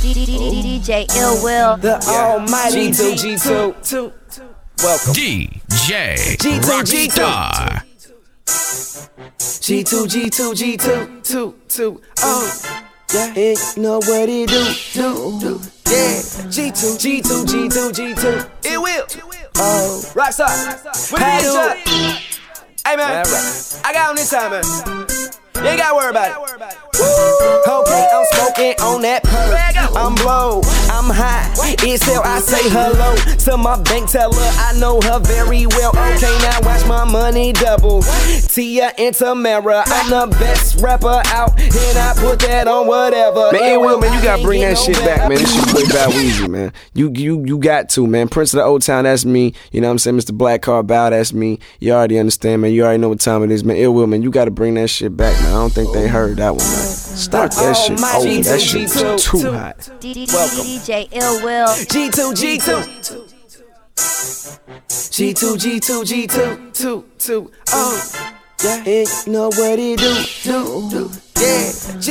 DJ Ill Will. The almighty G2. Welcome. DJ G2. Rockstar. G2. Oh, yeah, you know what it do. Yeah, G2. It will. Oh, Rockstar. We need each other. Hey man, I got on this time, man. You ain't gotta worry about it. Okay, I'm smoking on that perk. I'm blow, I'm high. It's hell, I say hello to my bank teller. I know her very well. Okay, now watch my money double. Tia and Tamara, I'm the best rapper out, and I put that on whatever. Man, hey, Will, man, you gotta bring that shit back, man. This shit way Bow Weezy, man. You got to, man. Prince of the Old Town, that's me. You know what I'm saying? Mr. Black Car Bow, that's me. You already understand, man. You already know what time it is, man. Ill Will, man, you gotta bring that shit back, man. I don't think they heard that one, man. Stop that shit. Oh, that shit's too hot. DJ Ill Will. G2. Oh, yeah, you know what it do. Yeah,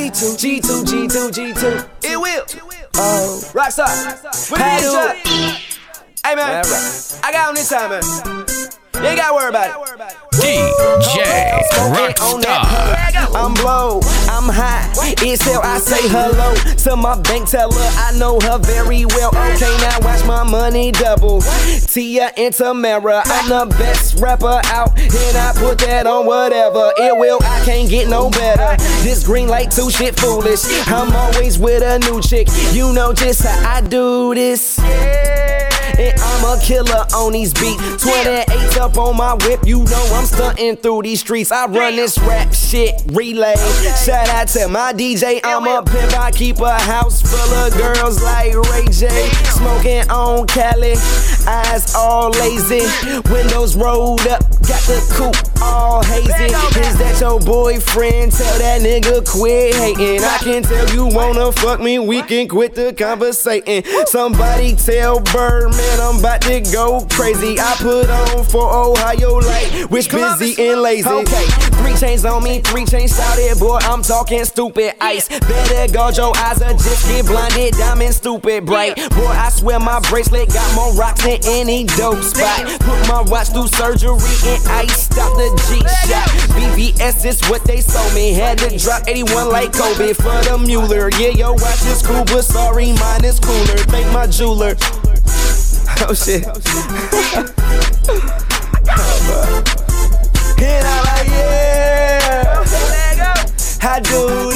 G2. It will. Oh, Rockstar. We need each other. Hey man, I got on this time, man. You ain't gotta worry about it. DJ Rockstar. I'm blow, I'm high. It's hell, I say hello to my bank teller. I know her very well. Okay, now watch my money double. Tia and Tamara, I'm the best rapper out, and I put that on whatever. It will, I can't get no better. This green light too shit foolish. I'm always with a new chick. You know just how I do this. And I'm a killer on these beats. 28 up on my whip, you know I'm stunting through these streets. I run this rap shit relay. Shout out to my DJ, I'm a pimp. I keep a house full of girls like Ray J. Smoking on Cali, eyes all lazy. Windows rolled up, got the coupe all hazy. Is that your boyfriend? Tell that nigga quit hating. I can tell you wanna fuck me, we can quit the conversating. Somebody tell Birdman I'm about to go crazy. I put on for Ohio like Wish busy and lazy. Okay, 3 chains on me, 3 chains shouted. Boy, I'm talking stupid ice. Better guard your eyes or just get blinded. Diamond stupid bright. Boy, I swear my bracelet got more rocks than any dope spot. Put my watch through surgery and ice. Stop the G-shot. BBS is what they sold me. Had to drop 81 like Kobe for the Mueller. Yeah, your watch is cool, but sorry, mine is cooler. Thank my jeweler. Oh shit. And I'm like, yeah, I do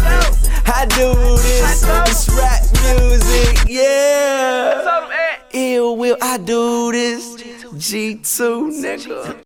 this. It's rap music, yeah. Ill Will, I do this. G2, nigga.